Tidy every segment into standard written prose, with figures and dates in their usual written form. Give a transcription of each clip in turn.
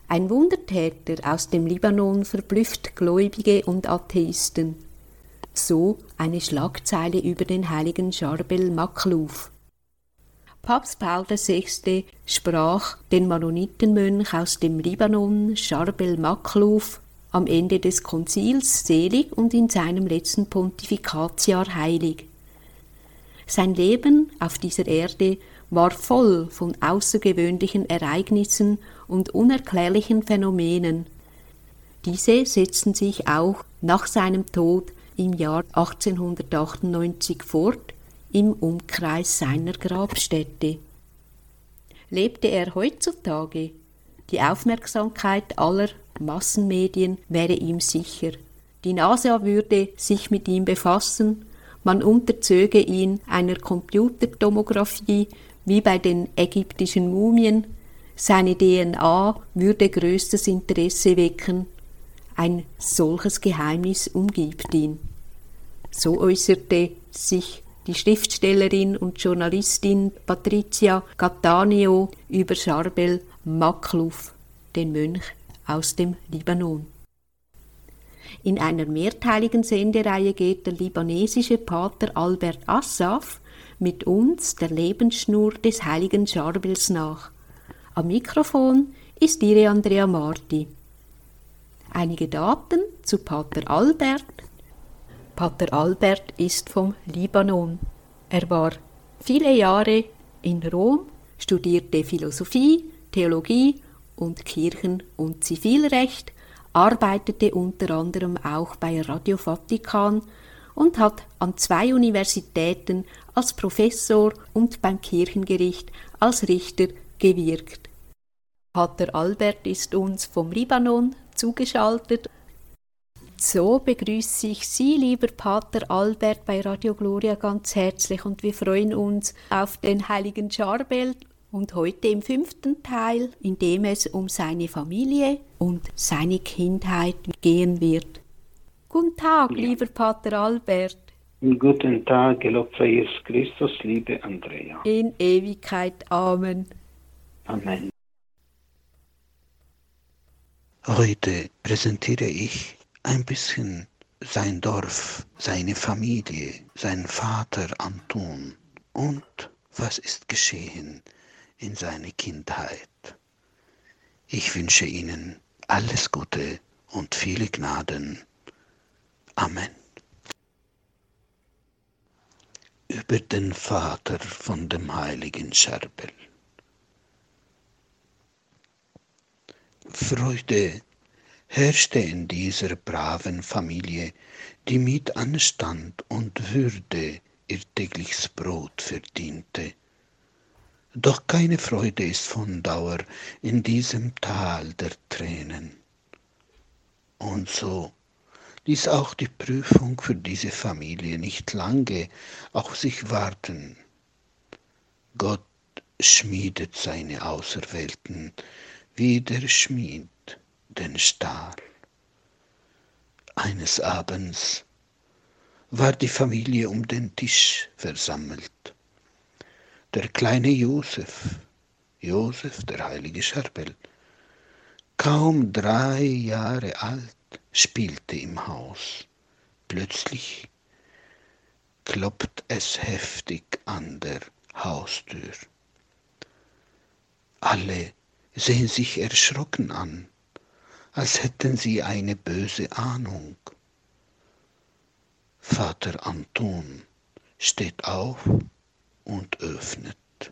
Ein Wundertäter aus dem Libanon verblüfft Gläubige und Atheisten. So eine Schlagzeile über den heiligen Charbel Makhlouf. Papst Paul VI. Sprach den Mennonitenmönch aus dem Libanon, Charbel Makhlouf, am Ende des Konzils selig und in seinem letzten Pontifikatsjahr heilig. Sein Leben auf dieser Erde war voll von außergewöhnlichen Ereignissen und unerklärlichen Phänomenen. Diese setzten sich auch nach seinem Tod im Jahr 1898 fort, im Umkreis seiner Grabstätte. Lebte er heutzutage, die Aufmerksamkeit aller Massenmedien wäre ihm sicher. Die NASA würde sich mit ihm befassen, man unterzöge ihn einer Computertomographie wie bei den ägyptischen Mumien, seine DNA würde größtes Interesse wecken. Ein solches Geheimnis umgibt ihn. So äußerte sich die Schriftstellerin und Journalistin Patricia Cattaneo über Charbel Makhlouf, den Mönch aus dem Libanon. In einer mehrteiligen Sendereihe geht der libanesische Pater Albert Assaf mit uns der Lebensschnur des heiligen Charbels nach. Am Mikrofon ist Ihre Andrea Marti. Einige Daten zu Pater Albert. Pater Albert ist vom Libanon. Er war viele Jahre in Rom, studierte Philosophie, Theologie und Kirchen- und Zivilrecht, arbeitete unter anderem auch bei Radio Vatikan und hat an 2 Universitäten als Professor und beim Kirchengericht als Richter gewirkt. Pater Albert ist uns vom Libanon zugeschaltet. So begrüße ich Sie, lieber Pater Albert, bei Radio Gloria ganz herzlich und wir freuen uns auf den heiligen Charbel und heute im 5. Teil, in dem es um seine Familie und seine Kindheit gehen wird. Guten Tag, lieber Pater Albert. Guten Tag, gelobt sei Jesus Christus, liebe Andrea. In Ewigkeit. Amen. Amen. Heute präsentiere ich ein bisschen sein Dorf, seine Familie, seinen Vater Anton und was ist geschehen in seiner Kindheit. Ich wünsche Ihnen alles Gute und viele Gnaden. Amen. Über den Vater von dem heiligen Charbel. Freude herrschte in dieser braven Familie, die mit Anstand und Würde ihr tägliches Brot verdiente. Doch keine Freude ist von Dauer in diesem Tal der Tränen. Und so ließ auch die Prüfung für diese Familie nicht lange auf sich warten. Gott schmiedet seine Auserwählten, wie der Schmied den Stahl. Eines Abends war die Familie um den Tisch versammelt. Der kleine Josef, der heilige Charbel, kaum 3 Jahre alt, spielte im Haus. Plötzlich klopft es heftig an der Haustür. Alle sehen sich erschrocken an, als hätten sie eine böse Ahnung. Vater Anton steht auf und öffnet.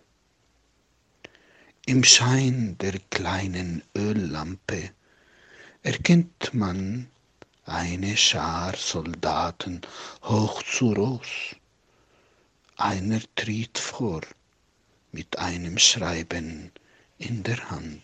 Im Schein der kleinen Öllampe erkennt man eine Schar Soldaten hoch zu Ross. Einer tritt vor mit einem Schreiben in der Hand.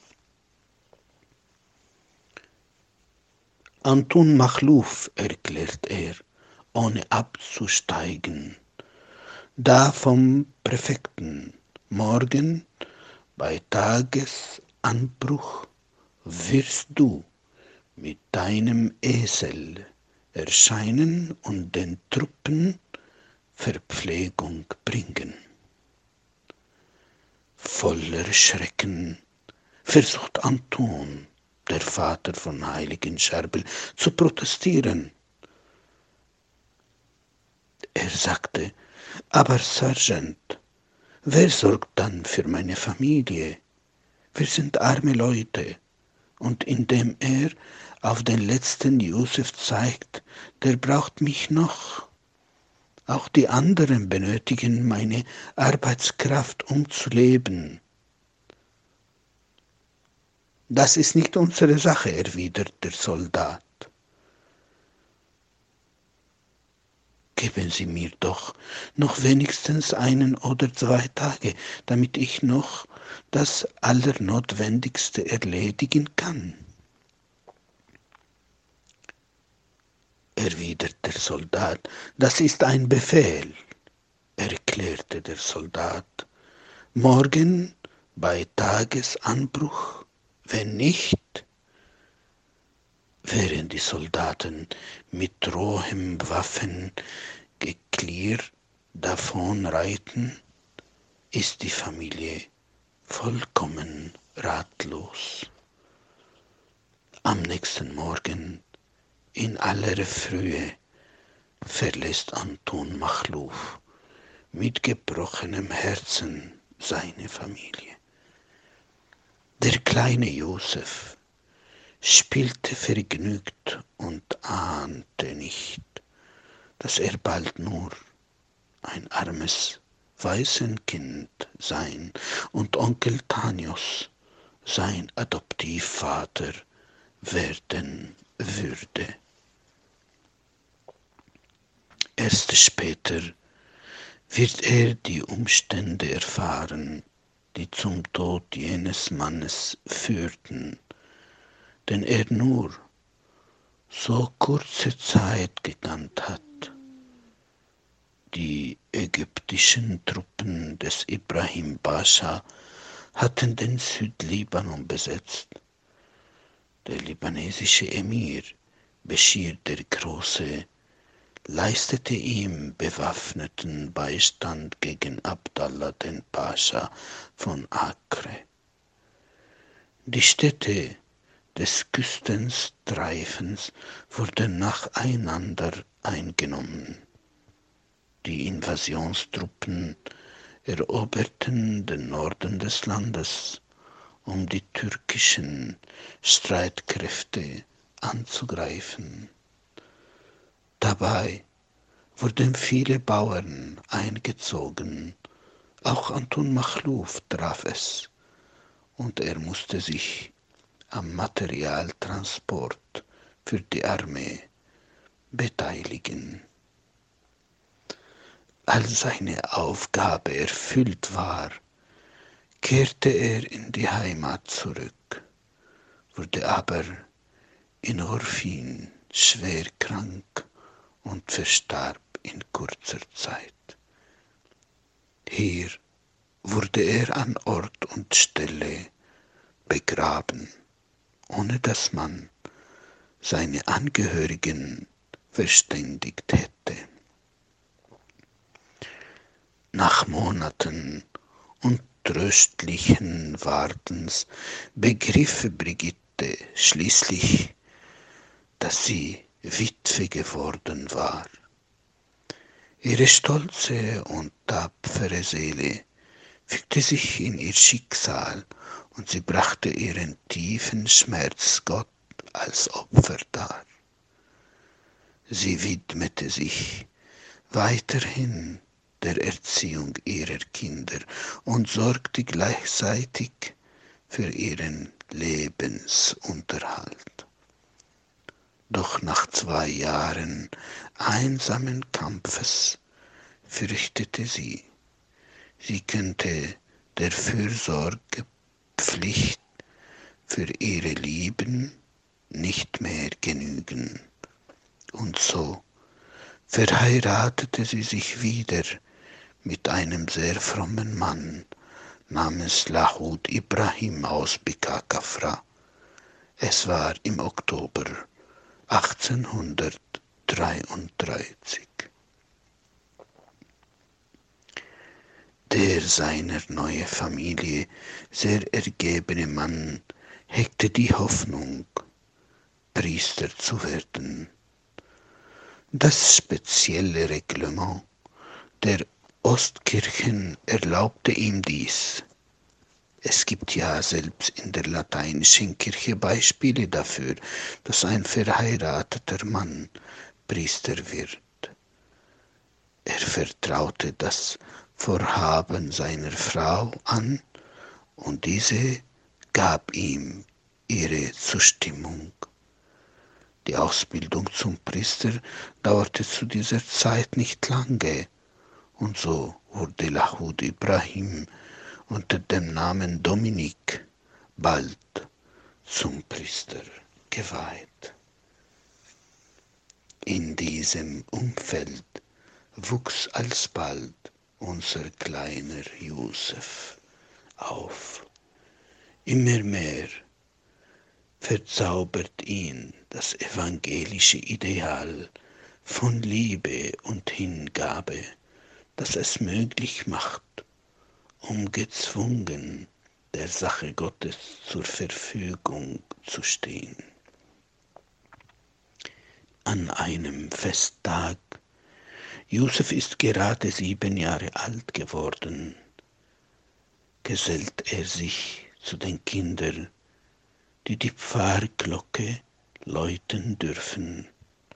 Anton Makhlouf, erklärt er, ohne abzusteigen. Da vom Präfekten morgen bei Tagesanbruch wirst du mit deinem Esel erscheinen und den Truppen Verpflegung bringen. Voller Schrecken versucht Anton, der Vater von heiligen Scherbel, zu protestieren. Er sagte, aber Sergeant, wer sorgt dann für meine Familie? Wir sind arme Leute. Und indem er auf den letzten Josef zeigt, der braucht mich noch. Auch die anderen benötigen meine Arbeitskraft, um zu leben. Das ist nicht unsere Sache, erwidert der Soldat. Geben Sie mir doch noch wenigstens 1 oder 2 Tage, damit ich noch das Allernotwendigste erledigen kann. Erwidert der Soldat, das ist ein Befehl, erklärte der Soldat. Morgen bei Tagesanbruch, wenn nicht, während die Soldaten mit rohem Waffengeklirr davonreiten, ist die Familie vollkommen ratlos. Am nächsten Morgen in aller Frühe verlässt Anton Machluw mit gebrochenem Herzen seine Familie. Der kleine Josef spielte vergnügt und ahnte nicht, dass er bald nur ein armes Waisenkind sein und Onkel Tanios sein Adoptivvater werden würde. Erst später wird er die Umstände erfahren, die zum Tod jenes Mannes führten, den er nur so kurze Zeit gekannt hat. Die ägyptischen Truppen des Ibrahim Pascha hatten den Südlibanon besetzt. Der libanesische Emir Beschir der Große leistete ihm bewaffneten Beistand gegen Abdallah den Pascha von Acre. Die Städte des Küstenstreifens wurden nacheinander eingenommen. Die Invasionstruppen eroberten den Norden des Landes, um die türkischen Streitkräfte anzugreifen. Dabei wurden viele Bauern eingezogen, auch Anton Machluw traf es, und er musste sich am Materialtransport für die Armee beteiligen. Als seine Aufgabe erfüllt war, kehrte er in die Heimat zurück, wurde aber in Orphin schwer krank und verstarb in kurzer Zeit. Hier wurde er an Ort und Stelle begraben, ohne dass man seine Angehörigen verständigt hätte. Nach Monaten untröstlichen Wartens begriff Brigitte schließlich, dass sie Witwe geworden war. Ihre stolze und tapfere Seele fügte sich in ihr Schicksal und sie brachte ihren tiefen Schmerz Gott als Opfer dar. Sie widmete sich weiterhin der Erziehung ihrer Kinder und sorgte gleichzeitig für ihren Lebensunterhalt. Doch nach 2 Jahren einsamen Kampfes fürchtete sie, sie könnte der Fürsorgepflicht für ihre Lieben nicht mehr genügen. Und so verheiratete sie sich wieder mit einem sehr frommen Mann namens Lahud Ibrahim aus Bikakafra. Es war im Oktober 1833. Der seiner neue Familie sehr ergebene Mann hegte die Hoffnung, Priester zu werden. Das spezielle Reglement der Ostkirchen erlaubte ihm dies. Es gibt ja selbst in der lateinischen Kirche Beispiele dafür, dass ein verheirateter Mann Priester wird. Er vertraute das Vorhaben seiner Frau an und diese gab ihm ihre Zustimmung. Die Ausbildung zum Priester dauerte zu dieser Zeit nicht lange und so wurde Lahud Ibrahim unter dem Namen Dominik bald zum Priester geweiht. In diesem Umfeld wuchs alsbald unser kleiner Josef auf. Immer mehr verzaubert ihn das evangelische Ideal von Liebe und Hingabe, das es möglich macht, ungezwungen der Sache Gottes zur Verfügung zu stehen. An einem Festtag, Josef ist gerade 7 Jahre alt geworden, gesellt er sich zu den Kindern, die die Pfarrglocke läuten dürfen.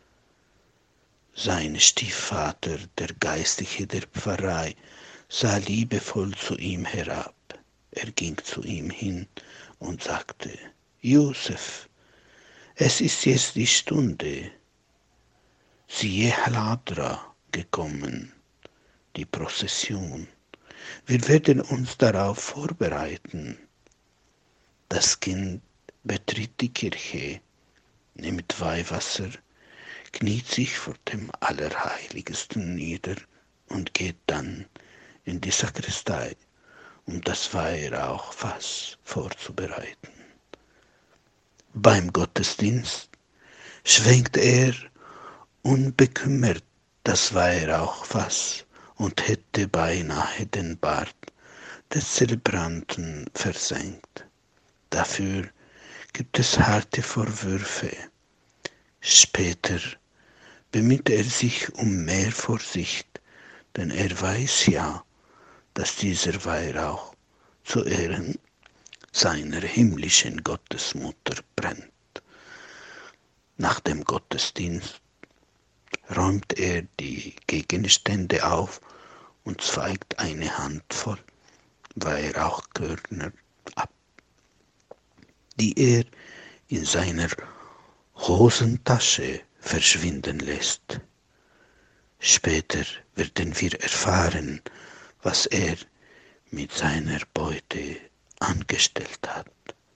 Sein Stiefvater, der Geistliche der Pfarrei, sah liebevoll zu ihm herab. Er ging zu ihm hin und sagte: Josef, es ist jetzt die Stunde. Siehe Haladra gekommen, die Prozession. Wir werden uns darauf vorbereiten. Das Kind betritt die Kirche, nimmt Weihwasser, kniet sich vor dem Allerheiligsten nieder und geht dann in die Sakristei, um das Weihrauchfass vorzubereiten. Beim Gottesdienst schwenkt er unbekümmert das Weihrauchfass und hätte beinahe den Bart des Zelebranten versenkt. Dafür gibt es harte Vorwürfe. Später bemüht er sich um mehr Vorsicht, denn er weiß ja, dass dieser Weihrauch zu Ehren seiner himmlischen Gottesmutter brennt. Nach dem Gottesdienst räumt er die Gegenstände auf und zweigt eine Handvoll Weihrauchkörner ab, die er in seiner Hosentasche verschwinden lässt. Später werden wir erfahren, was er mit seiner Beute angestellt hat.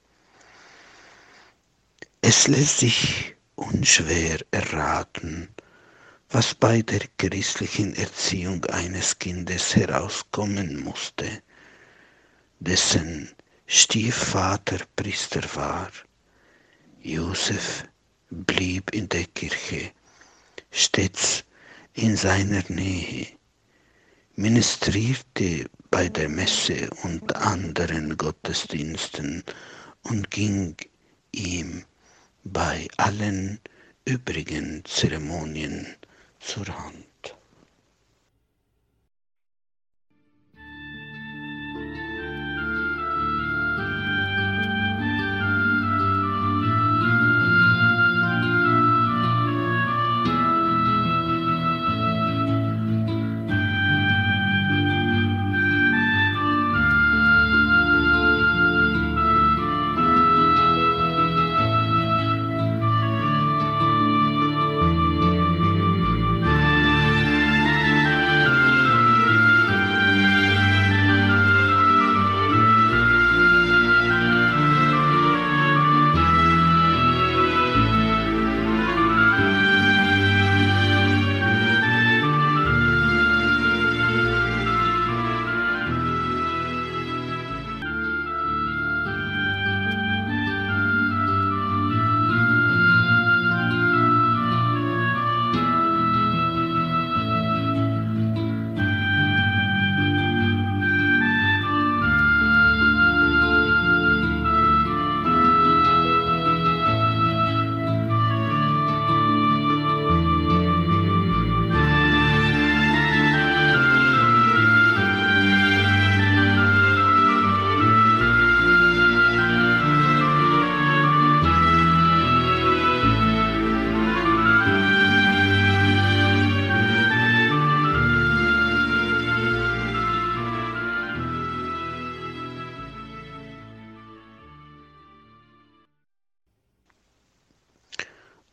Es lässt sich unschwer erraten, was bei der christlichen Erziehung eines Kindes herauskommen musste, dessen Stiefvater Priester war. Josef blieb in der Kirche, stets in seiner Nähe, ministrierte bei der Messe und anderen Gottesdiensten und ging ihm bei allen übrigen Zeremonien zur Hand.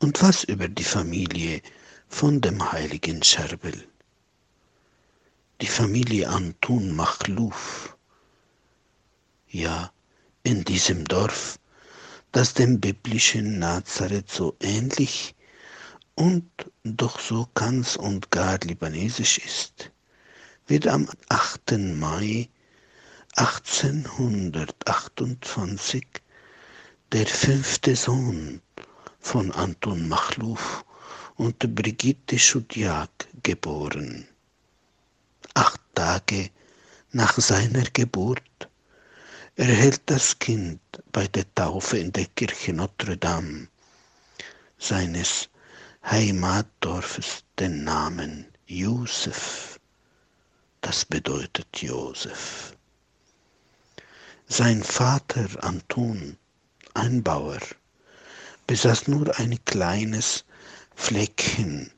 Und was über die Familie von dem heiligen Scherbel? Die Familie Antun Machluf, ja, in diesem Dorf, das dem biblischen Nazareth so ähnlich und doch so ganz und gar libanesisch ist, wird am 8. Mai 1828 der 5. Sohn von Anton Machluf und Brigitte Schudjak geboren. 8 Tage nach seiner Geburt erhält das Kind bei der Taufe in der Kirche Notre Dame seines Heimatdorfes den Namen Josef. Das bedeutet Josef. Sein Vater Anton, ein Bauer, besaß nur ein kleines Fleckchen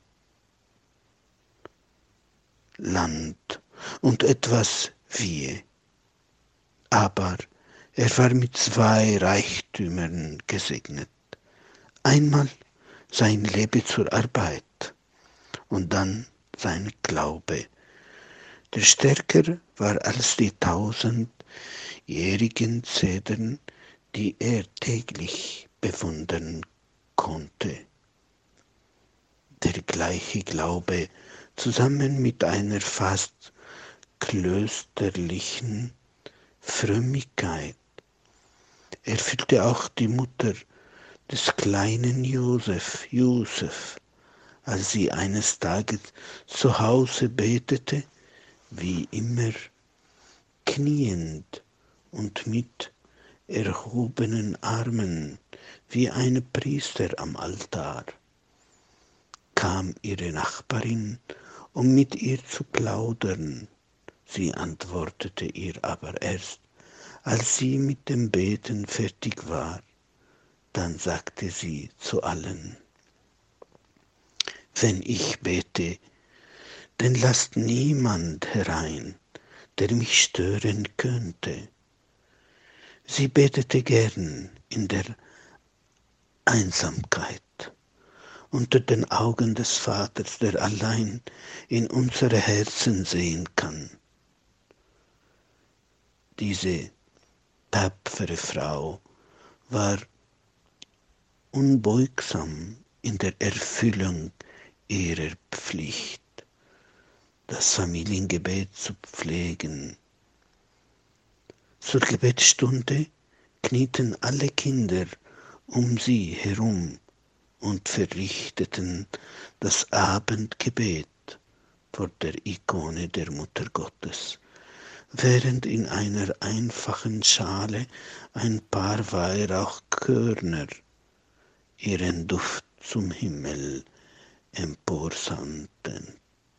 Land und etwas Vieh. Aber er war mit 2 Reichtümern gesegnet. Einmal sein Leben zur Arbeit und dann sein Glaube, der stärker war als die 1000-jährigen Zedern, die er täglich bewundern konnte. Der gleiche Glaube zusammen mit einer fast klösterlichen Frömmigkeit erfüllte auch die Mutter des kleinen Josef, als sie eines Tages zu Hause betete, wie immer kniend und mit erhobenen Armen wie ein Priester am Altar. Kam ihre Nachbarin, um mit ihr zu plaudern. Sie antwortete ihr aber erst, als sie mit dem Beten fertig war. Dann sagte sie zu allen: Wenn ich bete, denn lasst niemand herein, der mich stören könnte. Sie betete gern in der Einsamkeit, unter den Augen des Vaters, der allein in unsere Herzen sehen kann. Diese tapfere Frau war unbeugsam in der Erfüllung ihrer Pflicht, das Familiengebet zu pflegen. Zur Gebetsstunde knieten alle Kinder um sie herum und verrichteten das Abendgebet vor der Ikone der Mutter Gottes, während in einer einfachen Schale ein paar Weihrauchkörner ihren Duft zum Himmel emporsandten.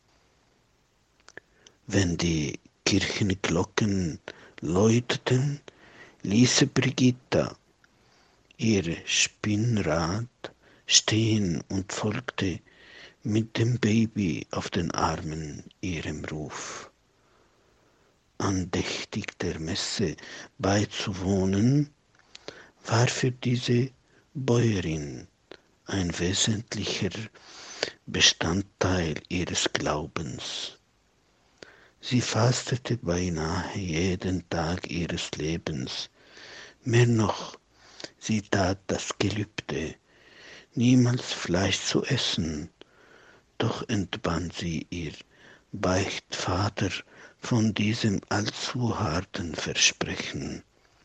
Wenn die Kirchenglocken läuteten, ließ Brigitta ihr Spinnrad stehen und folgte mit dem Baby auf den Armen ihrem Ruf. Andächtig der Messe beizuwohnen, war für diese Bäuerin ein wesentlicher Bestandteil ihres Glaubens. Sie fastete beinahe jeden Tag ihres Lebens. Mehr noch, sie tat das Gelübde, niemals Fleisch zu essen, doch entband sie ihr Beichtvater von diesem allzu harten Versprechen.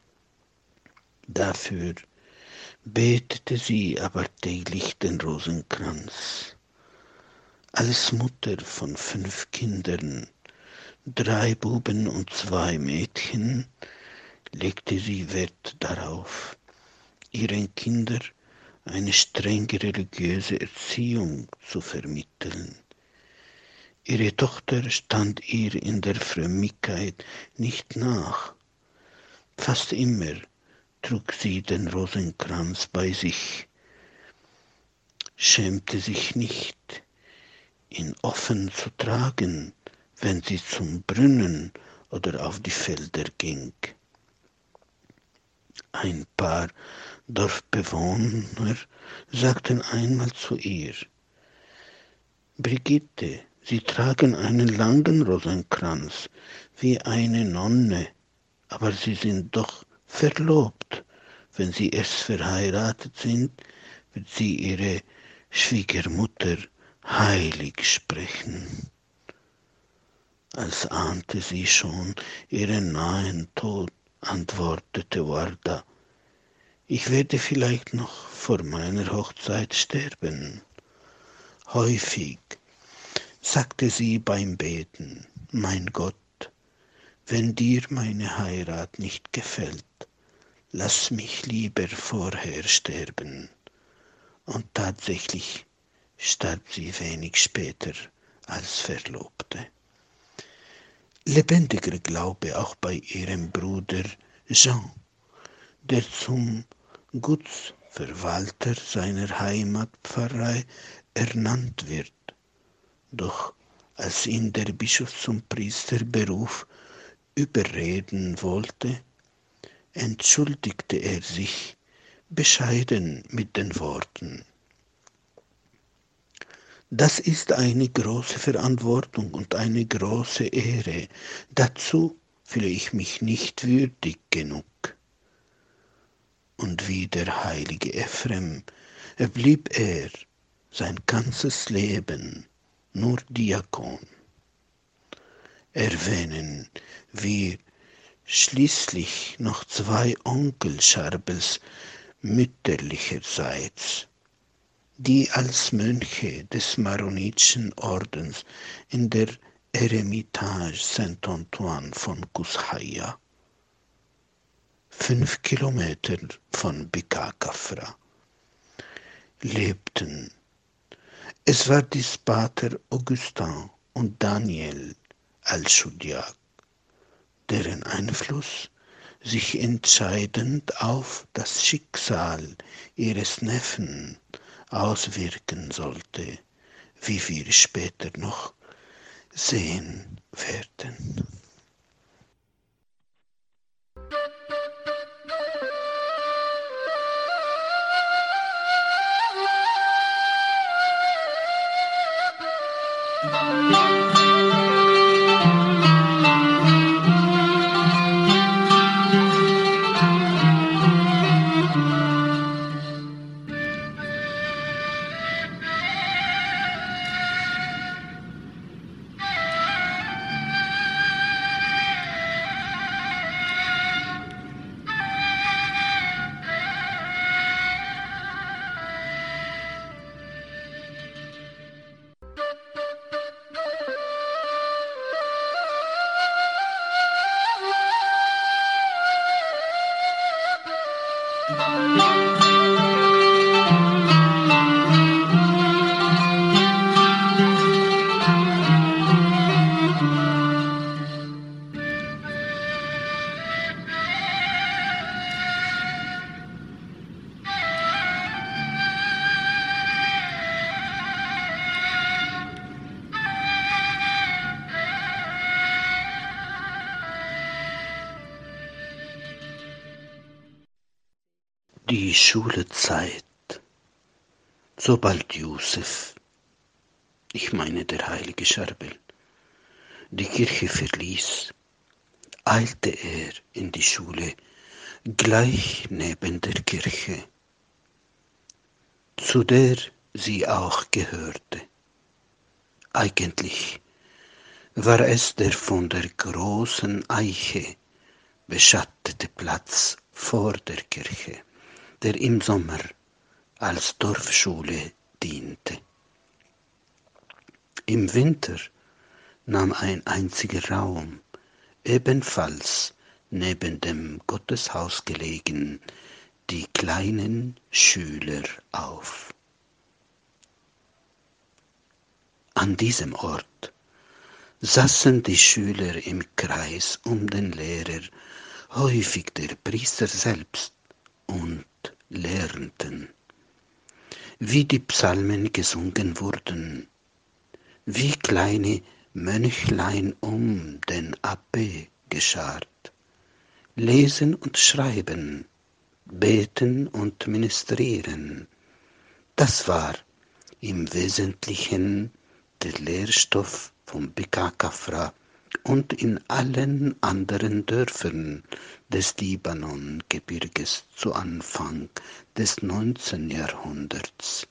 Dafür betete sie aber täglich den Rosenkranz. Als Mutter von 5 Kindern, 3 Buben und 2 Mädchen, legte sie Wert darauf, ihren Kindern eine strenge religiöse Erziehung zu vermitteln. Ihre Tochter stand ihr in der Frömmigkeit nicht nach. Fast immer trug sie den Rosenkranz bei sich, schämte sich nicht, ihn offen zu tragen, wenn sie zum Brunnen oder auf die Felder ging. Ein paar Dorfbewohner sagten einmal zu ihr: Brigitte, Sie tragen einen langen Rosenkranz wie eine Nonne, aber Sie sind doch verlobt. Wenn Sie erst verheiratet sind, wird sie Ihre Schwiegermutter heilig sprechen. Als ahnte sie schon ihren nahen Tod, antwortete Warda: Ich werde vielleicht noch vor meiner Hochzeit sterben. Häufig sagte sie beim Beten: Mein Gott, wenn dir meine Heirat nicht gefällt, lass mich lieber vorher sterben. Und tatsächlich starb sie wenig später als Verlobte. Lebendiger Glaube auch bei ihrem Bruder Jean, der zum Gutsverwalter seiner Heimatpfarrei ernannt wird. Doch als ihn der Bischof zum Priesterberuf überreden wollte, entschuldigte er sich bescheiden mit den Worten: Das ist eine große Verantwortung und eine große Ehre. Dazu fühle ich mich nicht würdig genug. Und wie der heilige Ephrem blieb er sein ganzes Leben nur Diakon. Erwähnen wir schließlich noch zwei Onkel Charbels mütterlicherseits, die als Mönche des Maronitschen Ordens in der Eremitage Saint-Antoine von Kushaia, 5 Kilometer von Bikakafra, lebten. Es war dies Pater Augustin und Daniel Al-Shudiak, deren Einfluss sich entscheidend auf das Schicksal ihres Neffen auswirken sollte, wie wir später noch sehen werden. Die Schulezeit. Sobald Josef, ich meine der heilige Charbel, die Kirche verließ, eilte er in die Schule gleich neben der Kirche, zu der sie auch gehörte. Eigentlich war es der von der großen Eiche beschattete Platz vor der Kirche, der im Sommer als Dorfschule diente. Im Winter nahm ein einziger Raum, ebenfalls neben dem Gotteshaus gelegen, die kleinen Schüler auf. An diesem Ort saßen die Schüler im Kreis um den Lehrer, häufig der Priester selbst, und lernten, wie die Psalmen gesungen wurden, wie kleine Mönchlein um den Abbé geschart, lesen und schreiben beten und ministrieren. Das war im Wesentlichen der Lehrstoff von Beka Kafra und in allen anderen Dörfern des Libanongebirges zu Anfang des 19. Jahrhunderts.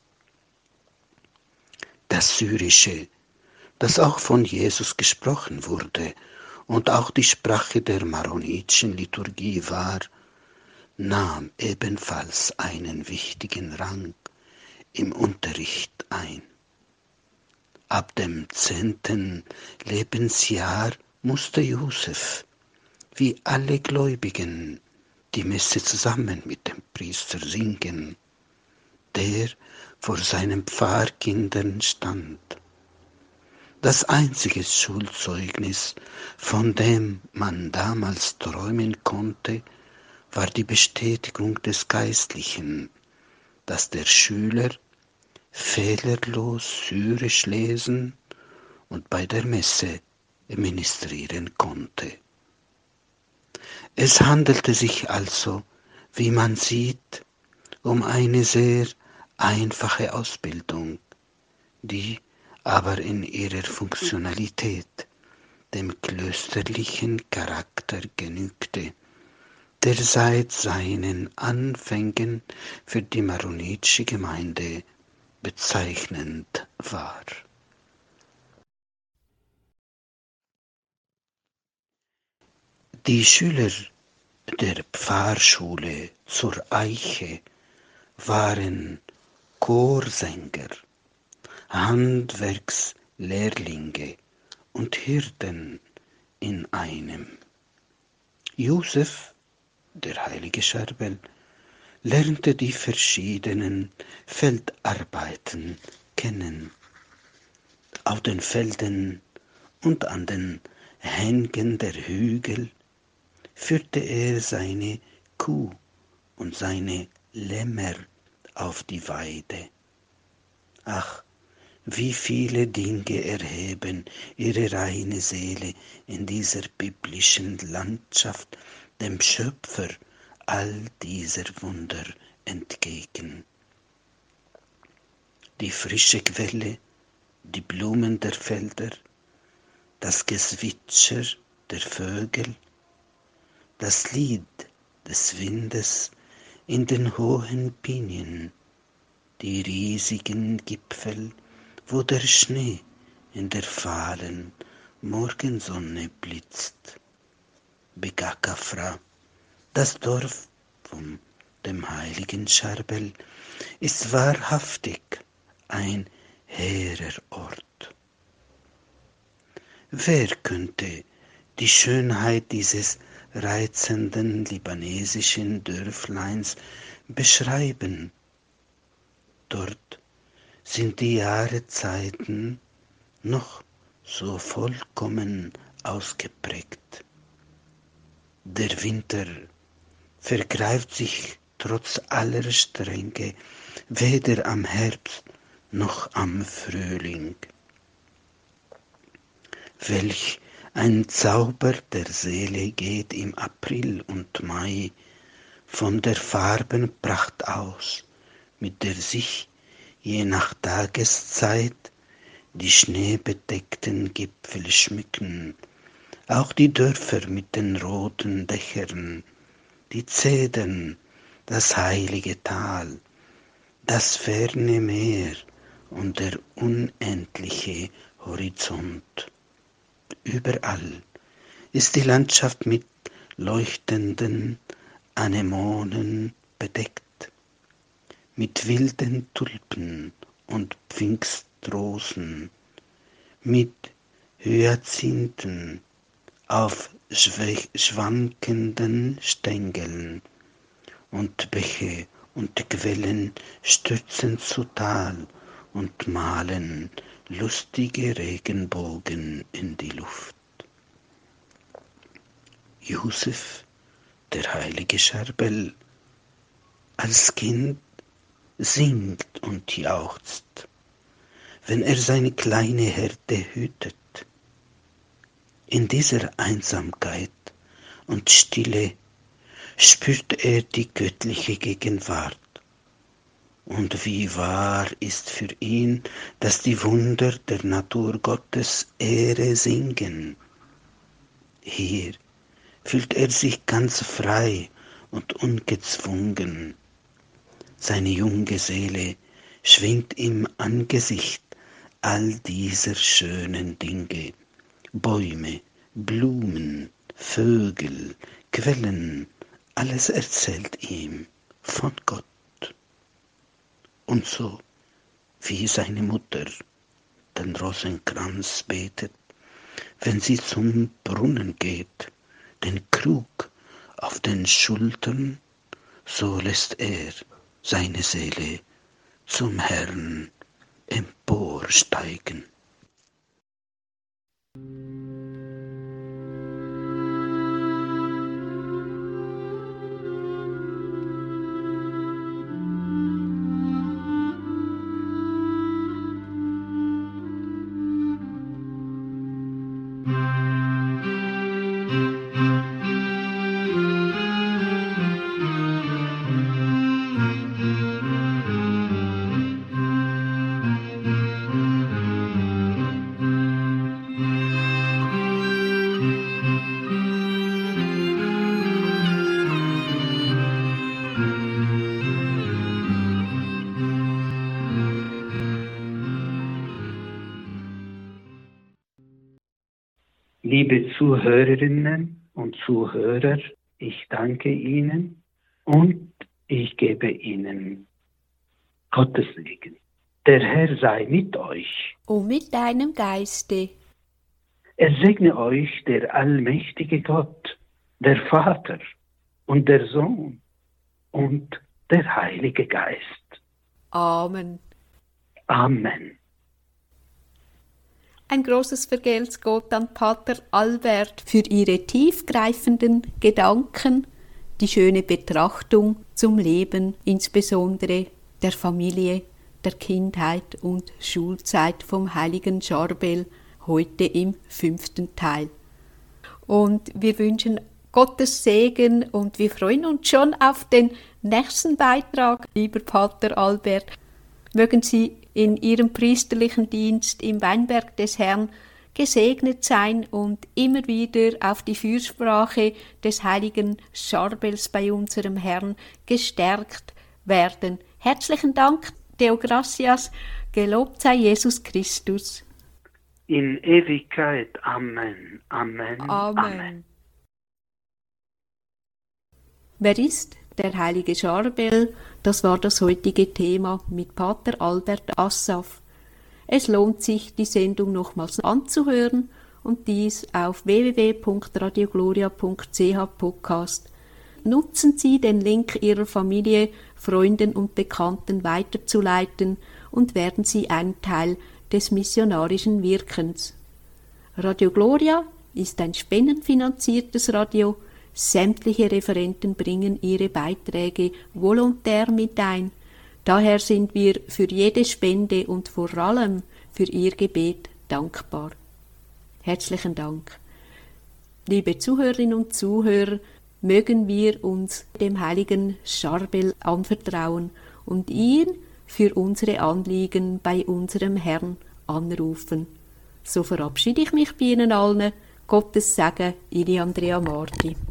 Das Syrische, das auch von Jesus gesprochen wurde und auch die Sprache der maronitischen Liturgie war, nahm ebenfalls einen wichtigen Rang im Unterricht ein. Ab dem 10. Lebensjahr musste Josef, wie alle Gläubigen, die Messe zusammen mit dem Priester singen, der vor seinen Pfarrkindern stand. Das einzige Schulzeugnis, von dem man damals träumen konnte, war die Bestätigung des Geistlichen, dass der Schüler fehlerlos Syrisch lesen und bei der Messe ministrieren konnte. Es handelte sich also, wie man sieht, um eine sehr einfache Ausbildung, die aber in ihrer Funktionalität dem klösterlichen Charakter genügte, der seit seinen Anfängen für die maronitische Gemeinde bezeichnend war. Die Schüler der Pfarrschule zur Eiche waren Chorsänger, Handwerkslehrlinge und Hirten in einem. Josef, der heilige Scherbel, lernte die verschiedenen Feldarbeiten kennen. Auf den Feldern und an den Hängen der Hügel führte er seine Kuh und seine Lämmer auf die Weide. Ach, wie viele Dinge erheben ihre reine Seele in dieser biblischen Landschaft dem Schöpfer all dieser Wunder entgegen. Die frische Quelle, die Blumen der Felder, das Gezwitscher der Vögel, das Lied des Windes in den hohen Pinien, die riesigen Gipfel, wo der Schnee in der fahlen Morgensonne blitzt. Beka Kafra, das Dorf von dem heiligen Scherbel, ist wahrhaftig ein hehrer Ort. Wer könnte die Schönheit dieses reizenden libanesischen Dörfleins beschreiben? Dort sind die Jahreszeiten noch so vollkommen ausgeprägt. Der Winter vergreift sich trotz aller Strenge weder am Herbst noch am Frühling. Welch ein Zauber der Seele geht im April und Mai von der Farbenpracht aus, mit der sich je nach Tageszeit die schneebedeckten Gipfel schmücken, auch die Dörfer mit den roten Dächern, die Zedern, das heilige Tal, das ferne Meer und der unendliche Horizont. Überall ist die Landschaft mit leuchtenden Anemonen bedeckt, mit wilden Tulpen und Pfingstrosen, mit Hyazinthen auf schwankenden Stängeln, und Bäche und Quellen stürzen zu Tal und malen lustige Regenbogen in die Luft. Josef, der heilige Scherbel, als Kind singt und jauchzt, wenn er seine kleine Herde hütet. In dieser Einsamkeit und Stille spürt er die göttliche Gegenwart. Und wie wahr ist für ihn, dass die Wunder der Natur Gottes Ehre singen. Hier fühlt er sich ganz frei und ungezwungen. Seine junge Seele schwingt im Angesicht all dieser schönen Dinge. Bäume, Blumen, Vögel, Quellen, alles erzählt ihm von Gott. Und so, wie seine Mutter den Rosenkranz betet, wenn sie zum Brunnen geht, den Krug auf den Schultern, so lässt er seine Seele zum Herrn emporsteigen. Liebe Zuhörerinnen und Zuhörer, ich danke Ihnen und ich gebe Ihnen Gottes Segen. Der Herr sei mit euch. Und mit deinem Geiste. Er segne euch der allmächtige Gott, der Vater und der Sohn und der Heilige Geist. Amen. Amen. Ein großes Vergelt's Gott an Pater Albert für Ihre tiefgreifenden Gedanken, die schöne Betrachtung zum Leben, insbesondere der Familie, der Kindheit und Schulzeit vom heiligen Charbel, heute im 5. Teil. Und wir wünschen Gottes Segen und wir freuen uns schon auf den nächsten Beitrag, lieber Pater Albert. Mögen Sie in Ihrem priesterlichen Dienst im Weinberg des Herrn gesegnet sein und immer wieder auf die Fürsprache des heiligen Charbels bei unserem Herrn gestärkt werden. Herzlichen Dank, Deo Gracias, gelobt sei Jesus Christus. In Ewigkeit. Amen. Amen. Amen. Wer ist der heilige Charbel? Das war das heutige Thema mit Pater Albert Assaf. Es lohnt sich, die Sendung nochmals anzuhören und dies auf www.radiogloria.ch Podcast. Nutzen Sie den Link Ihrer Familie, Freunden und Bekannten weiterzuleiten und werden Sie ein Teil des missionarischen Wirkens. Radio Gloria ist ein spendenfinanziertes Radio. Sämtliche Referenten bringen ihre Beiträge volontär mit ein. Daher sind wir für jede Spende und vor allem für Ihr Gebet dankbar. Herzlichen Dank. Liebe Zuhörerinnen und Zuhörer, mögen wir uns dem heiligen Charbel anvertrauen und ihn für unsere Anliegen bei unserem Herrn anrufen. So verabschiede ich mich bei Ihnen allen. Gottes Segen, Ihre Andrea Marti.